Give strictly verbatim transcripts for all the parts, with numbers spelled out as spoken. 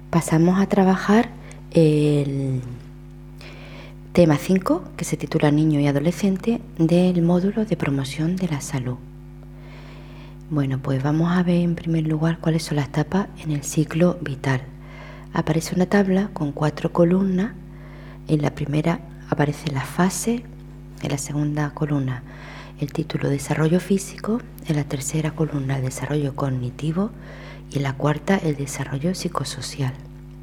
pasamos a trabajar el tema cinco, que se titula Niño y Adolescente, del módulo de promoción de la salud. Bueno, pues vamos a ver en primer lugar cuáles son las etapas en el ciclo vital. Aparece una tabla con cuatro columnas. En la primera aparece la fase, en la segunda columna el título Desarrollo físico, en la tercera columna el desarrollo cognitivo y en la cuarta el desarrollo psicosocial.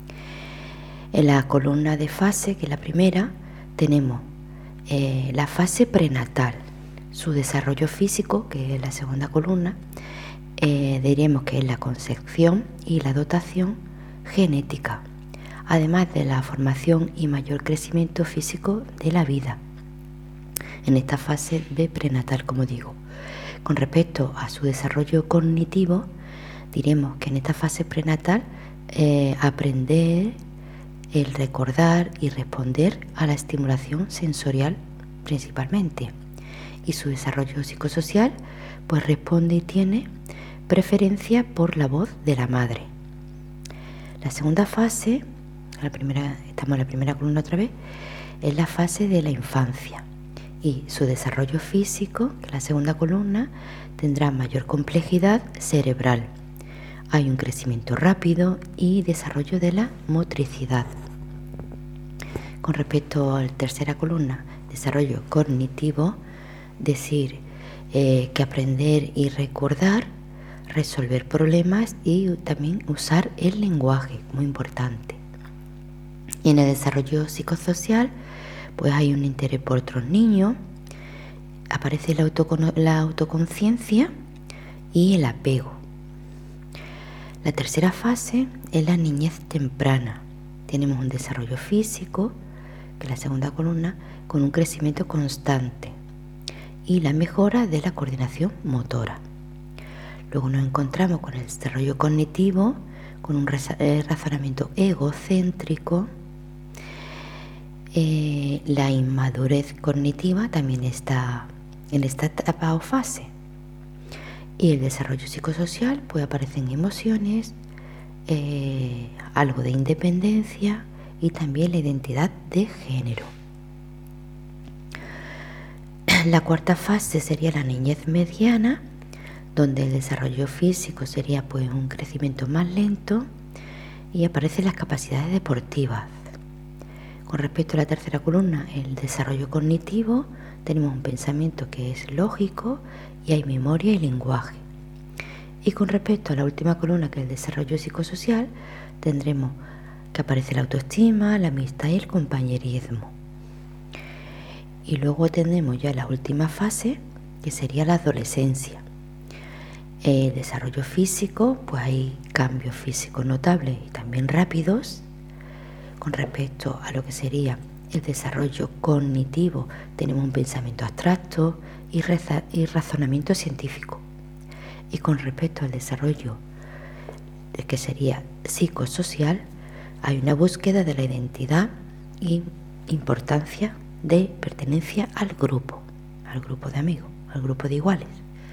En la columna de fase, que es la primera, tenemos eh, la fase prenatal, su desarrollo físico, que es la segunda columna, eh, diremos que es la concepción y la dotación genética, además de la formación y mayor crecimiento físico de la vida, en esta fase de prenatal, como digo. Con respecto a su desarrollo cognitivo, diremos que en esta fase prenatal eh, aprender, el recordar y responder a la estimulación sensorial principalmente. Y su desarrollo psicosocial pues responde y tiene preferencia por la voz de la madre. La segunda fase, la primera, estamos en la primera columna otra vez, es la fase de la infancia. Y su desarrollo físico, que es la segunda columna, tendrá mayor complejidad cerebral. Hay un crecimiento rápido y desarrollo de la motricidad. Con respecto a la tercera columna, desarrollo cognitivo, decir eh, que aprender y recordar, resolver problemas y también usar el lenguaje, muy importante. Y en el desarrollo psicosocial, pues hay un interés por otros niños, aparece la, autocono- la autoconciencia y el apego. La tercera fase es la niñez temprana. Tenemos un desarrollo físico, que es la segunda columna, con un crecimiento constante y la mejora de la coordinación motora. Luego nos encontramos con el desarrollo cognitivo, con un razonamiento egocéntrico. Eh, la inmadurez cognitiva también está en esta etapa o fase. Y el desarrollo psicosocial, pues aparecen emociones, eh, algo de independencia y también la identidad de género. La cuarta fase sería la niñez mediana, donde el desarrollo físico sería pues un crecimiento más lento y aparecen las capacidades deportivas. Con respecto a la tercera columna, el desarrollo cognitivo, tenemos un pensamiento que es lógico y hay memoria y lenguaje. Y con respecto a la última columna, que es el desarrollo psicosocial, tendremos que aparece la autoestima, la amistad y el compañerismo. Y luego tendremos ya la última fase, que sería la adolescencia. El desarrollo físico, pues hay cambios físicos notables y también rápidos. Con respecto a lo que sería el desarrollo cognitivo, tenemos un pensamiento abstracto y, reza- y razonamiento científico. Y con respecto al desarrollo de que sería psicosocial, hay una búsqueda de la identidad y importancia de pertenencia al grupo, al grupo de amigos, al grupo de iguales.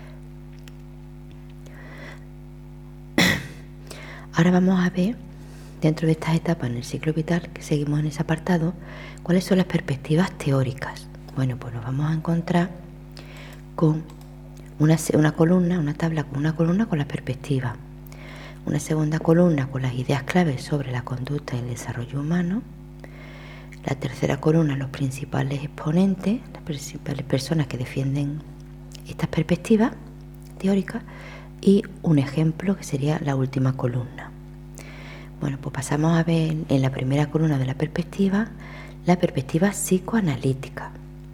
Ahora vamos a ver, dentro de estas etapas en el ciclo vital, que seguimos en ese apartado, cuáles son las perspectivas teóricas. Bueno, pues nos vamos a encontrar con una, una columna, una tabla con una columna con la perspectiva, una segunda columna con las ideas claves sobre la conducta y el desarrollo humano, la tercera columna los principales exponentes, las principales personas que defienden estas perspectivas teóricas y un ejemplo que sería la última columna. Bueno, pues pasamos a ver en la primera columna de la perspectiva, la perspectiva psicoanalítica.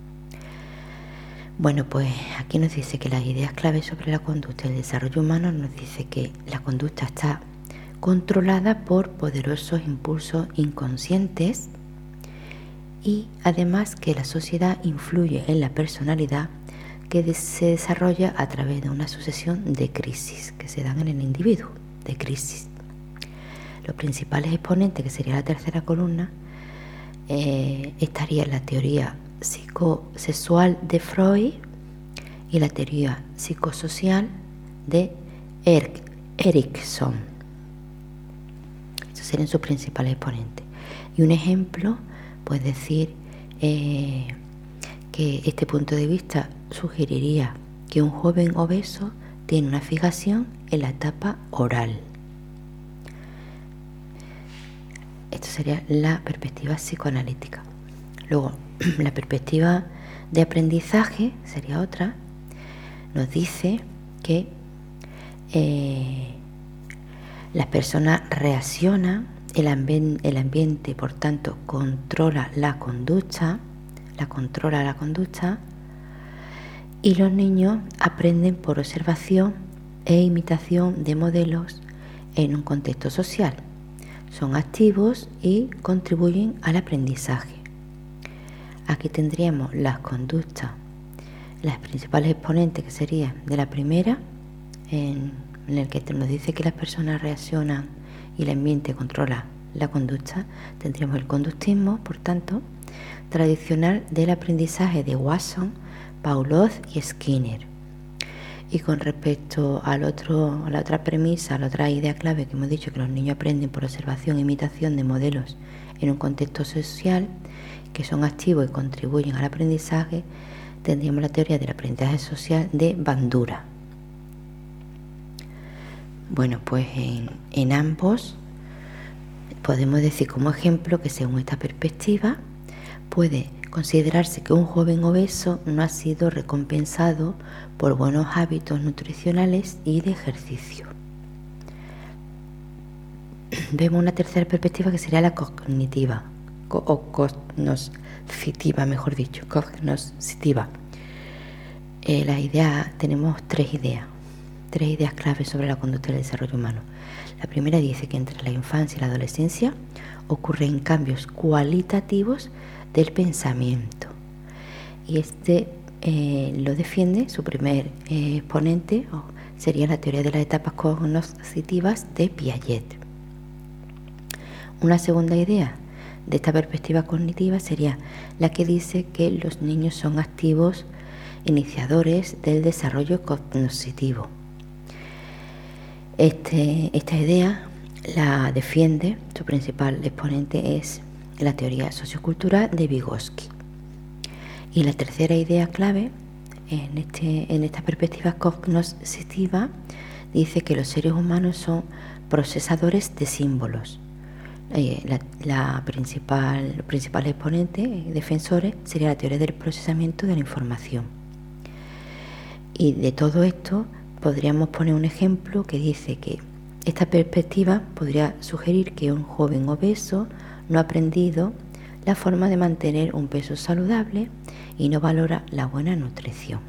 Bueno, pues aquí nos dice que las ideas claves sobre la conducta y el desarrollo humano nos dice que la conducta está controlada por poderosos impulsos inconscientes y además que la sociedad influye en la personalidad que se desarrolla a través de una sucesión de crisis que se dan en el individuo, de crisis. Los principales exponentes, que sería la tercera columna, eh, estaría la teoría psicosexual de Freud y la teoría psicosocial de Erikson. Estos serían sus principales exponentes. Y un ejemplo, pues decir eh, que este punto de vista sugeriría que un joven obeso tiene una fijación en la etapa oral. Esto sería la perspectiva psicoanalítica. Luego, la perspectiva de aprendizaje sería otra. Nos dice que eh, las personas reaccionan, el, ambi- el ambiente, por tanto, controla la conducta, la controla la conducta, y los niños aprenden por observación e imitación de modelos en un contexto social. Son activos y contribuyen al aprendizaje. Aquí tendríamos las conductas, las principales exponentes que serían de la primera, en, en el que nos dice que las personas reaccionan y el ambiente controla la conducta. Tendríamos el conductismo, por tanto, tradicional del aprendizaje de Watson, Pavlov y Skinner. Y con respecto al otro, a la otra premisa, a la otra idea clave que hemos dicho, que los niños aprenden por observación e imitación de modelos en un contexto social, que son activos y contribuyen al aprendizaje, tendríamos la teoría del aprendizaje social de Bandura. Bueno, pues en, en ambos podemos decir como ejemplo que según esta perspectiva puede considerarse que un joven obeso no ha sido recompensado por buenos hábitos nutricionales y de ejercicio. Vemos una tercera perspectiva que sería la cognitiva, o cognoscitiva, mejor dicho, cognoscitiva. Eh, la idea, tenemos tres ideas, tres ideas claves sobre la conducta y el desarrollo humano. La primera dice que entre la infancia y la adolescencia ocurren cambios cualitativos del pensamiento, y este eh, lo defiende su primer eh, exponente, oh, sería la teoría de las etapas cognoscitivas de Piaget. Una segunda idea de esta perspectiva cognitiva sería la que dice que los niños son activos iniciadores del desarrollo cognoscitivo. Este, esta idea la defiende, su principal exponente es la teoría sociocultural de Vygotsky. Y la tercera idea clave en, este, en esta perspectiva cognoscitiva dice que los seres humanos son procesadores de símbolos. Eh, la, la principal, los principales exponentes, eh, defensores, sería la teoría del procesamiento de la información. Y de todo esto podríamos poner un ejemplo que dice que esta perspectiva podría sugerir que un joven obeso no ha aprendido la forma de mantener un peso saludable y no valora la buena nutrición.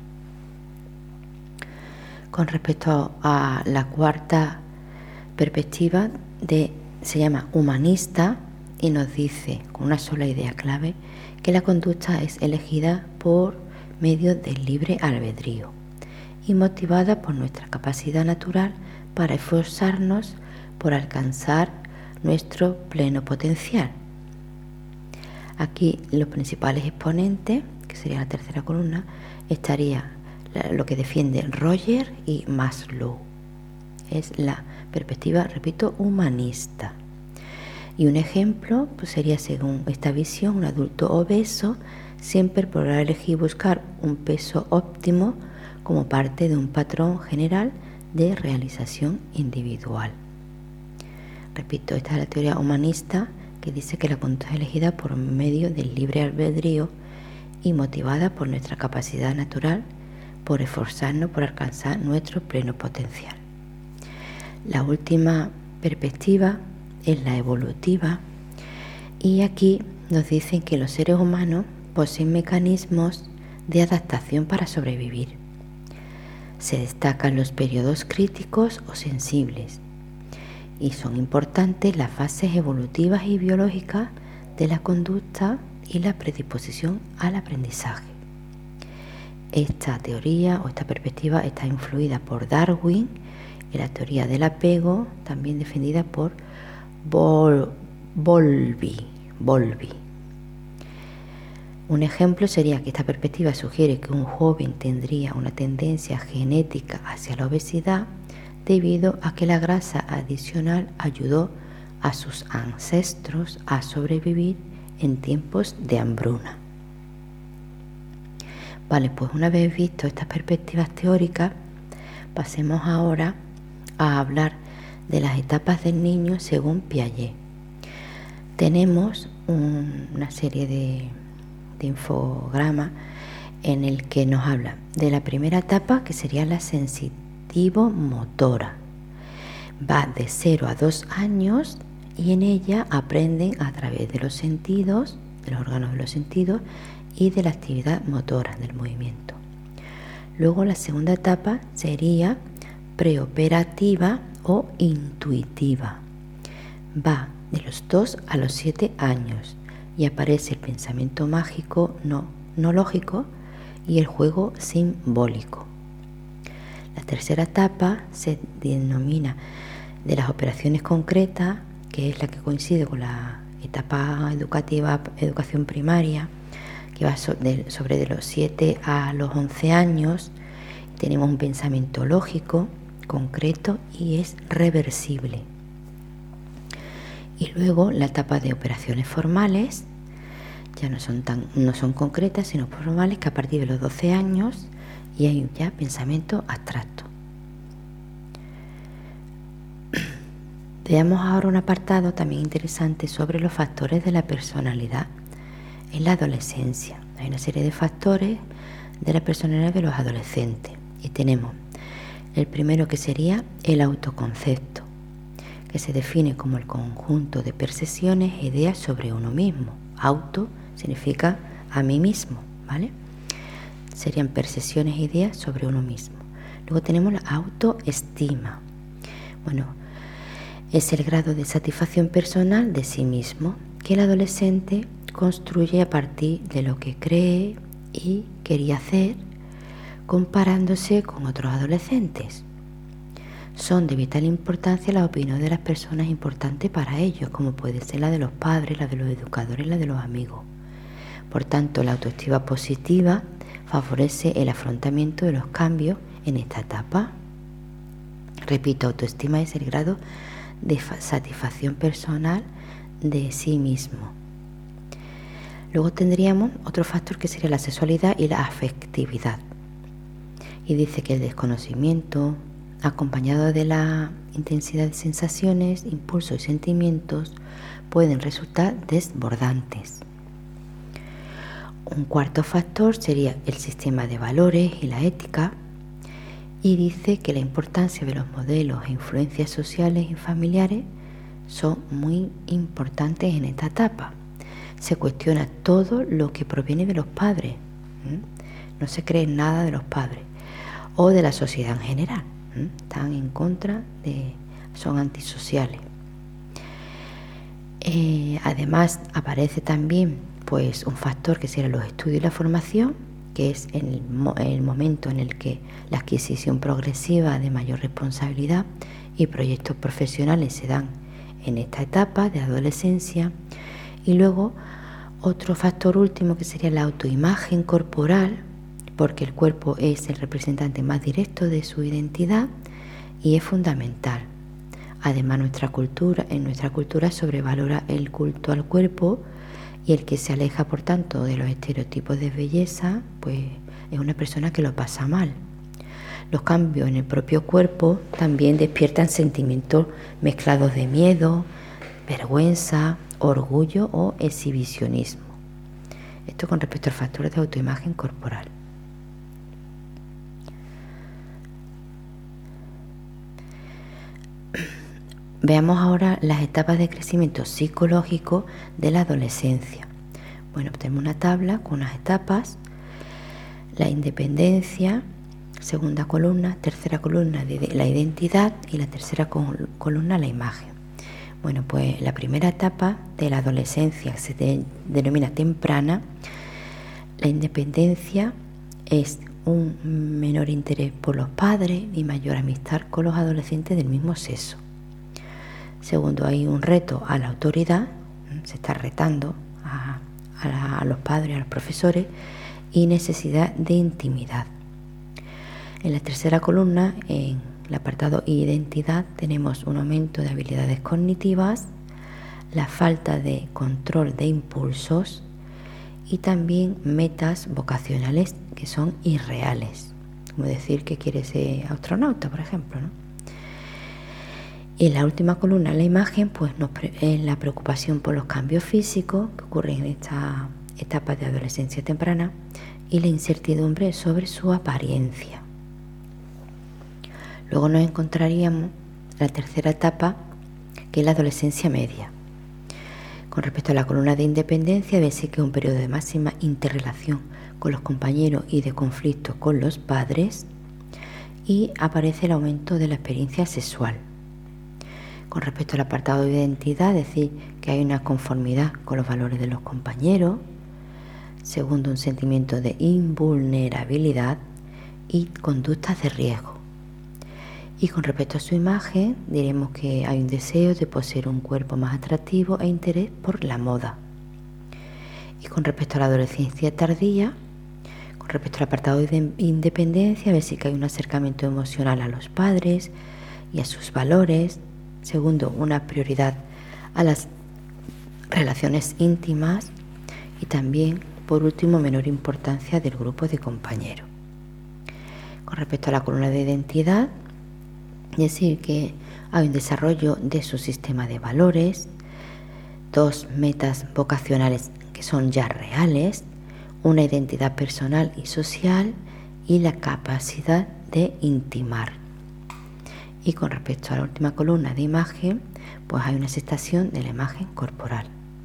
Con respecto a la cuarta perspectiva, de, se llama humanista, y nos dice con una sola idea clave que la conducta es elegida por medio del libre albedrío y motivada por nuestra capacidad natural para esforzarnos por alcanzar nuestro pleno potencial. Aquí los principales exponentes, que sería la tercera columna, estaría lo que defiende Roger y Maslow. Es la perspectiva, repito, humanista. Y un ejemplo pues sería, según esta visión, un adulto obeso siempre podrá elegir buscar un peso óptimo como parte de un patrón general de realización individual. Repito, esta es la teoría humanista, que dice que la conducta es elegida por medio del libre albedrío y motivada por nuestra capacidad natural por esforzarnos por alcanzar nuestro pleno potencial. La última perspectiva es la evolutiva, y aquí nos dicen que los seres humanos poseen mecanismos de adaptación para sobrevivir. Se destacan los periodos críticos o sensibles, y son importantes las fases evolutivas y biológicas de la conducta y la predisposición al aprendizaje. Esta teoría o esta perspectiva está influida por Darwin y la teoría del apego, también defendida por Bowlby. Bowlby. Un ejemplo sería que esta perspectiva sugiere que un joven tendría una tendencia genética hacia la obesidad debido a que la grasa adicional ayudó a sus ancestros a sobrevivir en tiempos de hambruna. Vale, pues una vez visto estas perspectivas teóricas, pasemos ahora a hablar de las etapas del niño según Piaget. Tenemos un, una serie de, de infogramas en el que nos habla de la primera etapa, que sería la sensitivo-motora. Va de cero a dos años y en ella aprenden a través de los sentidos, de los órganos de los sentidos y de la actividad motora del movimiento. Luego la segunda etapa sería preoperativa o intuitiva. Va de los dos a los siete años y aparece el pensamiento mágico no, no lógico y el juego simbólico. La tercera etapa se denomina de las operaciones concretas, que es la que coincide con la etapa educativa, educación primaria, que va sobre de los siete a los once años. Tenemos un pensamiento lógico, concreto y es reversible. Y luego la etapa de operaciones formales, ya no son, tan, no son concretas, sino formales, que a partir de los doce años y hay ya pensamiento abstracto. Veamos ahora un apartado también interesante sobre los factores de la personalidad en la adolescencia. Hay una serie de factores de la personalidad de los adolescentes y tenemos el primero, que sería el autoconcepto, que se define como el conjunto de percepciones e ideas sobre uno mismo. Auto significa a mí mismo, ¿vale? Serían percepciones e ideas sobre uno mismo. Luego tenemos la autoestima. Bueno, es el grado de satisfacción personal de sí mismo que el adolescente construye a partir de lo que cree y quería hacer, comparándose con otros adolescentes. Son de vital importancia las opiniones de las personas importantes para ellos, como puede ser la de los padres, la de los educadores, la de los amigos. Por tanto, la autoestima positiva favorece el afrontamiento de los cambios en esta etapa. Repito, autoestima es el grado de satisfacción personal de sí mismo. Luego tendríamos otro factor que sería la sexualidad y la afectividad. Y dice que el desconocimiento, acompañado de la intensidad de sensaciones, impulsos y sentimientos, pueden resultar desbordantes. Un cuarto factor sería el sistema de valores y la ética, y dice que la importancia de los modelos e influencias sociales y familiares son muy importantes en esta etapa. Se cuestiona todo lo que proviene de los padres. ¿Mm? No se cree nada de los padres o de la sociedad en general. ¿Mm? Están en contra de, son antisociales. Eh, además aparece también pues un factor que sería los estudios y la formación, que es el, el momento en el que la adquisición progresiva de mayor responsabilidad y proyectos profesionales se dan en esta etapa de adolescencia. Y luego otro factor último que sería la autoimagen corporal, porque el cuerpo es el representante más directo de su identidad y es fundamental. Además, nuestra cultura, en nuestra cultura sobrevalora el culto al cuerpo, y el que se aleja, por tanto, de los estereotipos de belleza, pues es una persona que lo pasa mal. Los cambios en el propio cuerpo también despiertan sentimientos mezclados de miedo, vergüenza, orgullo o exhibicionismo. Esto con respecto a factores de autoimagen corporal. Veamos ahora las etapas de crecimiento psicológico de la adolescencia. Bueno, tenemos una tabla con unas etapas: la independencia, segunda columna, tercera columna de la identidad y la tercera columna la imagen. Bueno, pues la primera etapa de la adolescencia se de, denomina temprana. La independencia es un menor interés por los padres y mayor amistad con los adolescentes del mismo sexo. Segundo, hay un reto a la autoridad, se está retando a, a, la, a los padres, a los profesores, y necesidad de intimidad. En la tercera columna, en el apartado identidad, tenemos un aumento de habilidades cognitivas, la falta de control de impulsos y también metas vocacionales que son irreales, como decir que quiere ser astronauta, por ejemplo, ¿no? Y en la última columna, la imagen, pues nos pre- es la preocupación por los cambios físicos que ocurren en esta etapa de adolescencia temprana y la incertidumbre sobre su apariencia. Luego nos encontraríamos la tercera etapa, que es la adolescencia media. Con respecto a la columna de independencia, debe ser que es un periodo de máxima interrelación con los compañeros y de conflicto con los padres, y aparece el aumento de la experiencia sexual. Con respecto al apartado de identidad, es decir, que hay una conformidad con los valores de los compañeros. Segundo, un sentimiento de invulnerabilidad y conductas de riesgo. Y con respecto a su imagen, diremos que hay un deseo de poseer un cuerpo más atractivo e interés por la moda. Y con respecto a la adolescencia tardía, con respecto al apartado de independencia, ver si que hay un acercamiento emocional a los padres y a sus valores. Segundo, una prioridad a las relaciones íntimas y también, por último, menor importancia del grupo de compañeros. Con respecto a la columna de identidad, decir que hay un desarrollo de su sistema de valores, dos metas vocacionales que son ya reales, una identidad personal y social y la capacidad de intimar. Y con respecto a la última columna de imagen, pues hay una aceptación de la imagen corporal.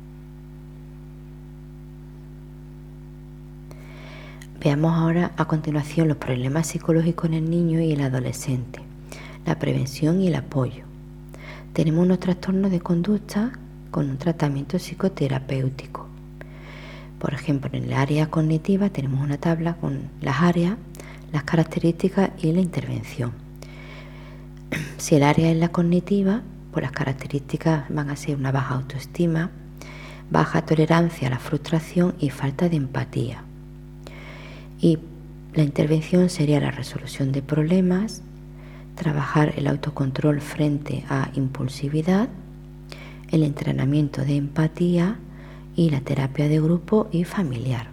Veamos ahora a continuación los problemas psicológicos en el niño y el adolescente, la prevención y el apoyo. Tenemos unos trastornos de conducta con un tratamiento psicoterapéutico. Por ejemplo, en el área cognitiva tenemos una tabla con las áreas, las características y la intervención. Si el área es la cognitiva, pues las características van a ser una baja autoestima, baja tolerancia a la frustración y falta de empatía. Y la intervención sería la resolución de problemas, trabajar el autocontrol frente a impulsividad, el entrenamiento de empatía y la terapia de grupo y familiar.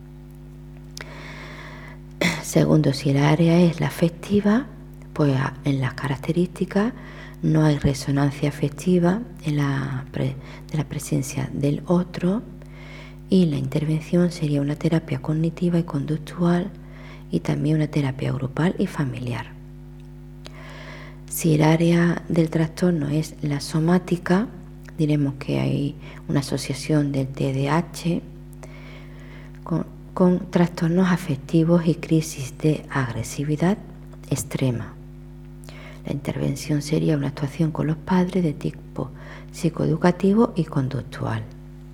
Segundo, si el área es la afectiva, pues en las características no hay resonancia afectiva en la pre- de la presencia del otro, y la intervención sería una terapia cognitiva y conductual y también una terapia grupal y familiar. Si el área del trastorno es la somática, diremos que hay una asociación del T D A H con, con trastornos afectivos y crisis de agresividad extrema. La intervención sería una actuación con los padres de tipo psicoeducativo y conductual.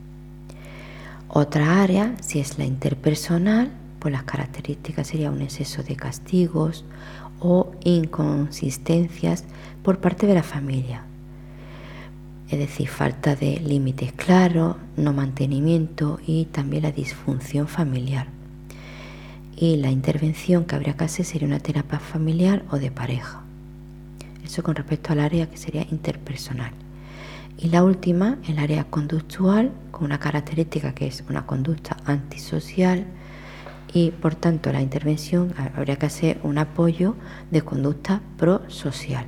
Otra área, si es la interpersonal, pues las características serían un exceso de castigos o inconsistencias por parte de la familia. Es decir, falta de límites claros, no mantenimiento y también la disfunción familiar. Y la intervención que habría que hacer sería una terapia familiar o de pareja. Eso con respecto al área que sería interpersonal. Y la última, el área conductual, con una característica que es una conducta antisocial, y por tanto la intervención habría que hacer un apoyo de conducta prosocial.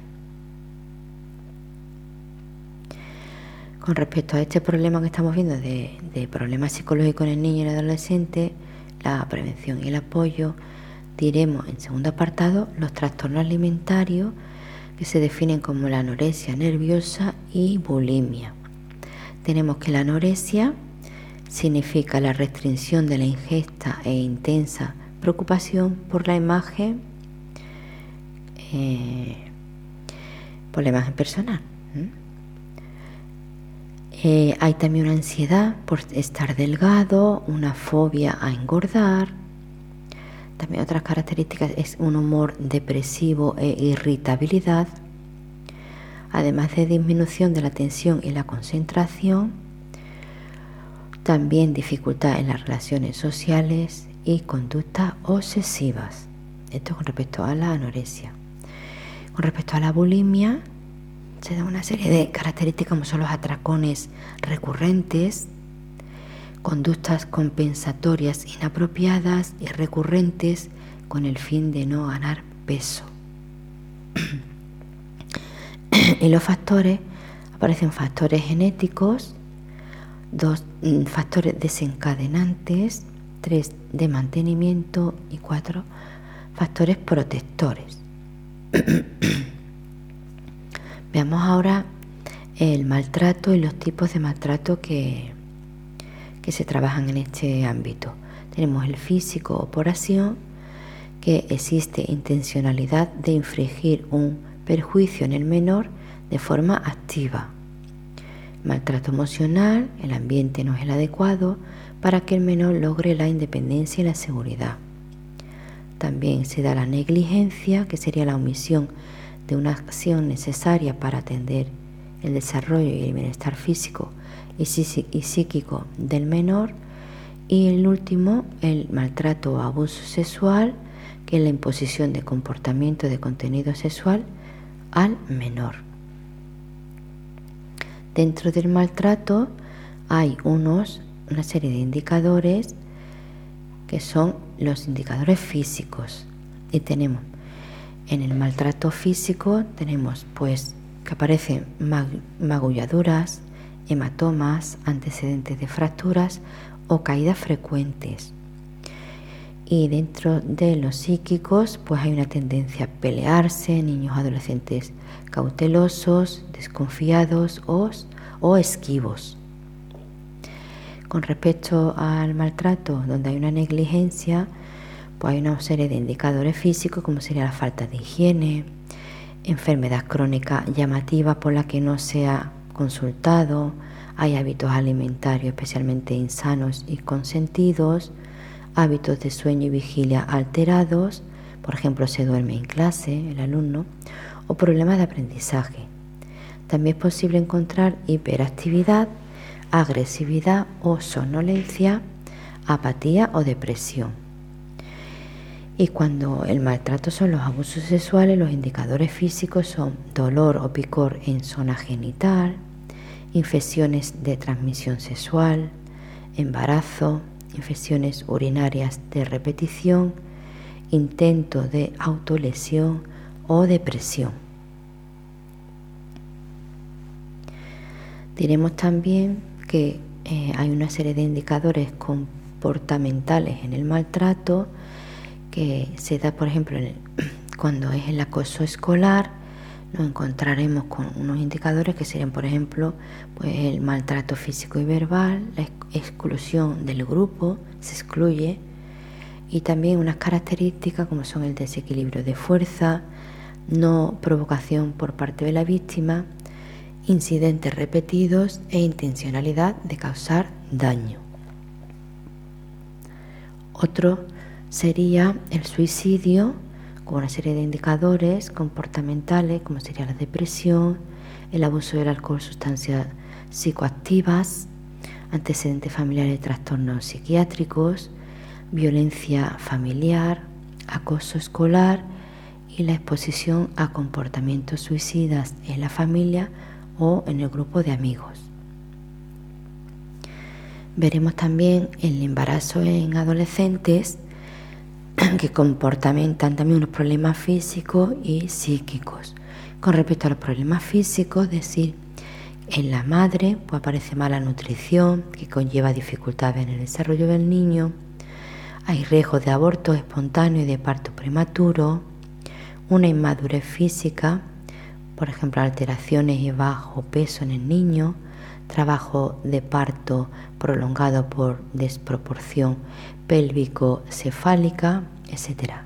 Con respecto a este problema que estamos viendo de, de problemas psicológicos en el niño y el adolescente, la prevención y el apoyo, diremos en segundo apartado los trastornos alimentarios que se definen como la anorexia nerviosa y bulimia. Tenemos que la anorexia significa la restricción de la ingesta e intensa preocupación por la imagen, eh, por la imagen personal. ¿Mm? Eh, hay también una ansiedad por estar delgado, una fobia a engordar. También otras características es un humor depresivo e irritabilidad, además de disminución de la atención y la concentración, también dificultad en las relaciones sociales y conductas obsesivas. Esto con respecto a la anorexia. Con respecto a la bulimia, se da una serie de características como son los atracones recurrentes, conductas compensatorias inapropiadas y recurrentes con el fin de no ganar peso. Y los factores, aparecen factores genéticos, dos factores desencadenantes, tres de mantenimiento y cuatro factores protectores. Veamos ahora el maltrato y los tipos de maltrato que, que se trabajan en este ámbito. Tenemos el físico o por acción, que existe intencionalidad de infligir un perjuicio en el menor de forma activa. Maltrato emocional, el ambiente no es el adecuado para que el menor logre la independencia y la seguridad. También se da la negligencia, que sería la omisión de una acción necesaria para atender el desarrollo y el bienestar físico y psíquico del menor. Y el último, el maltrato o abuso sexual, que es la imposición de comportamiento de contenido sexual al menor. Dentro del maltrato hay unos, una serie de indicadores que son los indicadores físicos. Y tenemos en el maltrato físico, tenemos pues que aparecen magulladuras, hematomas, antecedentes de fracturas o caídas frecuentes. Y dentro de los psíquicos, pues hay una tendencia a pelearse, niños adolescentes cautelosos, desconfiados o, o esquivos. Con respecto al maltrato, donde hay una negligencia, pues hay una serie de indicadores físicos, como sería la falta de higiene, enfermedad crónica llamativa por la que no se ha consultado, hay hábitos alimentarios especialmente insanos y consentidos, hábitos de sueño y vigilia alterados, por ejemplo, se duerme en clase el alumno, o problemas de aprendizaje. También es posible encontrar hiperactividad, agresividad o somnolencia, apatía o depresión. Y cuando el maltrato son los abusos sexuales, los indicadores físicos son dolor o picor en zona genital, infecciones de transmisión sexual, embarazo, infecciones urinarias de repetición, intento de autolesión o depresión. Diremos también que eh, hay una serie de indicadores comportamentales en el maltrato que se da, por ejemplo, en el, cuando es el acoso escolar, nos encontraremos con unos indicadores que serían, por ejemplo, pues el maltrato físico y verbal, la exclusión del grupo, se excluye, y también unas características como son el desequilibrio de fuerza, no provocación por parte de la víctima, incidentes repetidos e intencionalidad de causar daño. Otro sería el suicidio, con una serie de indicadores comportamentales como sería la depresión, el abuso del alcohol, sustancias psicoactivas, antecedentes familiares de trastornos psiquiátricos, violencia familiar, acoso escolar y la exposición a comportamientos suicidas en la familia o en el grupo de amigos. Veremos también el embarazo en adolescentes, que comportamentan también unos problemas físicos y psíquicos. Con respecto a los problemas físicos, es decir, en la madre pues aparece mala nutrición que conlleva dificultades en el desarrollo del niño, hay riesgo de aborto espontáneo y de parto prematuro, una inmadurez física, por ejemplo alteraciones y bajo peso en el niño, trabajo de parto prolongado por desproporción pélvico-cefálica, etcétera.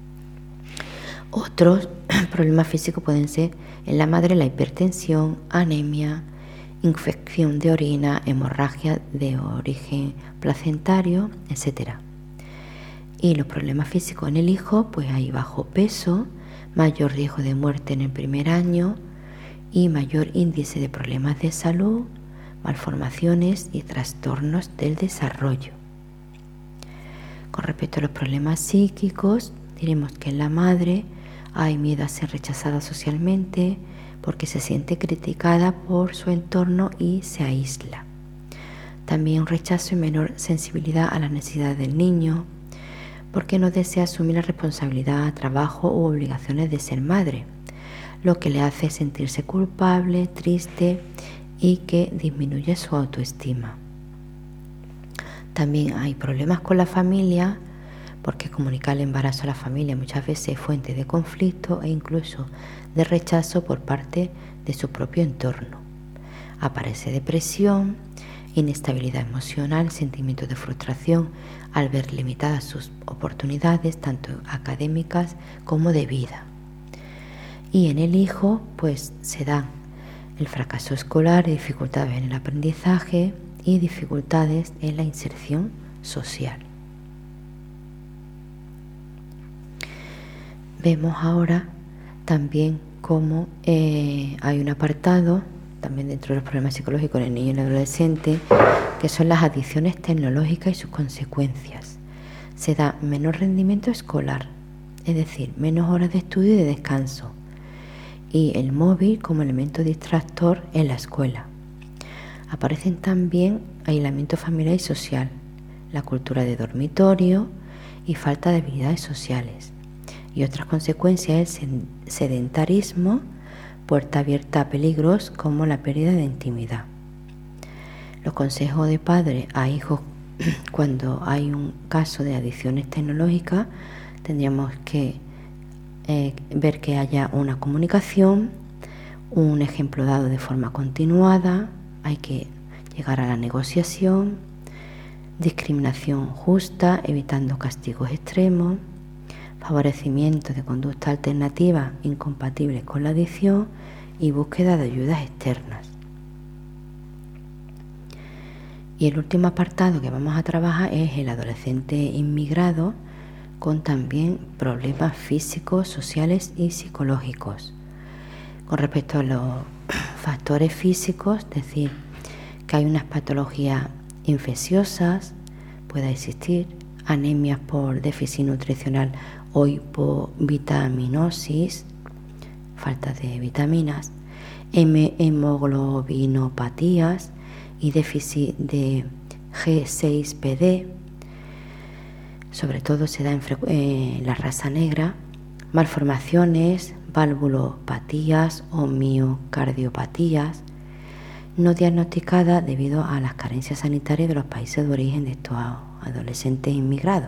Otros problemas físicos pueden ser en la madre la hipertensión, anemia, infección de orina, hemorragia de origen placentario, etcétera. Y los problemas físicos en el hijo, pues hay bajo peso, mayor riesgo de muerte en el primer año y mayor índice de problemas de salud, malformaciones y trastornos del desarrollo. Con respecto a los problemas psíquicos, diremos que en la madre hay miedo a ser rechazada socialmente, porque se siente criticada por su entorno y se aísla. También un rechazo y menor sensibilidad a las necesidades del niño, porque no desea asumir la responsabilidad, trabajo u obligaciones de ser madre, lo que le hace sentirse culpable, triste y que disminuye su autoestima. También hay problemas con la familia, porque comunicar el embarazo a la familia muchas veces es fuente de conflicto e incluso de rechazo por parte de su propio entorno. Aparece depresión, inestabilidad emocional, sentimientos de frustración al ver limitadas sus oportunidades, tanto académicas como de vida. Y en el hijo, pues se dan el fracaso escolar, dificultades en el aprendizaje y dificultades en la inserción social. Vemos ahora también cómo eh, hay un apartado, también dentro de los problemas psicológicos en el niño y el adolescente, que son las adicciones tecnológicas y sus consecuencias. Se da menor rendimiento escolar, es decir, menos horas de estudio y de descanso, y el móvil como elemento distractor en la escuela. Aparecen también aislamiento familiar y social, la cultura de dormitorio y falta de habilidades sociales. Y otras consecuencias es el sedentarismo, puerta abierta a peligros como la pérdida de intimidad. Los consejos de padres a hijos cuando hay un caso de adicciones tecnológicas, tendríamos que eh, ver que haya una comunicación, un ejemplo dado de forma continuada, hay que llegar a la negociación, discriminación justa, evitando castigos extremos, favorecimiento de conducta alternativa incompatibles con la adicción y búsqueda de ayudas externas. Y el último apartado que vamos a trabajar es el adolescente inmigrado con también problemas físicos, sociales y psicológicos. Con respecto a los factores físicos, es decir, que hay unas patologías infecciosas, pueda existir anemias por déficit nutricional o hipovitaminosis, falta de vitaminas, hemoglobinopatías y déficit de G seis P D, sobre todo se da en frecu- eh, la raza negra, malformaciones, valvulopatías o miocardiopatías no diagnosticadas debido a las carencias sanitarias de los países de origen de estos adolescentes inmigrados.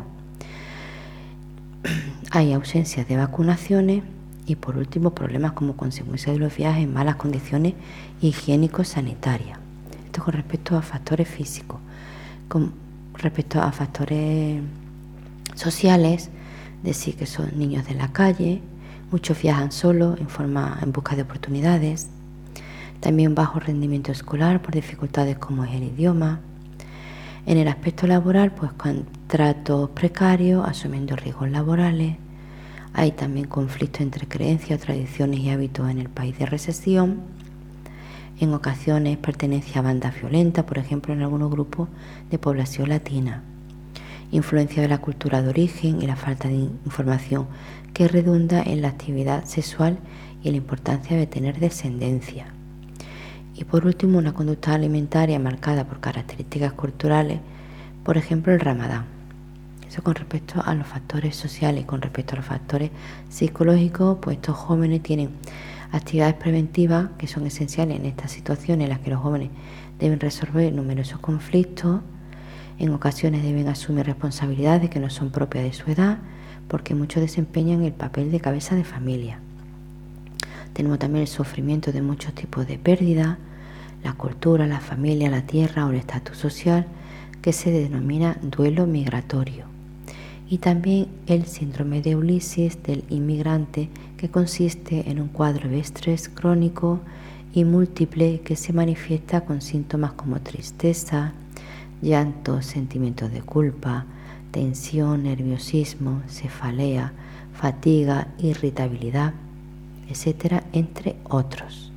Hay ausencia de vacunaciones y, por último, problemas como consecuencia de los viajes en malas condiciones higiénico-sanitarias. Esto con respecto a factores físicos. Con respecto a factores sociales, decir que son niños de la calle, muchos viajan solos en forma en busca de oportunidades, también bajo rendimiento escolar por dificultades como es el idioma. En el aspecto laboral, pues contratos precarios, asumiendo riesgos laborales. Hay también conflictos entre creencias, tradiciones y hábitos en el país de recepción. En ocasiones pertenencia a bandas violentas, por ejemplo en algunos grupos de población latina. Influencia de la cultura de origen y la falta de información que redunda en la actividad sexual y la importancia de tener descendencia. Y por último, una conducta alimentaria marcada por características culturales, por ejemplo el ramadán. Eso con respecto a los factores sociales. Y con respecto a los factores psicológicos, pues estos jóvenes tienen actividades preventivas que son esenciales en estas situaciones en las que los jóvenes deben resolver numerosos conflictos. En ocasiones deben asumir responsabilidades que no son propias de su edad, porque muchos desempeñan el papel de cabeza de familia. Tenemos también el sufrimiento de muchos tipos de pérdida, la cultura, la familia, la tierra o el estatus social, que se denomina duelo migratorio. Y también el síndrome de Ulises del inmigrante, que consiste en un cuadro de estrés crónico y múltiple que se manifiesta con síntomas como tristeza, llanto, sentimientos de culpa, tensión, nerviosismo, cefalea, fatiga, irritabilidad, etcétera, entre otros.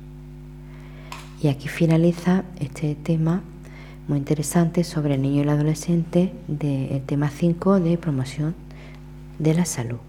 Y aquí finaliza este tema muy interesante sobre el niño y el adolescente del tema cinco de promoción de la salud.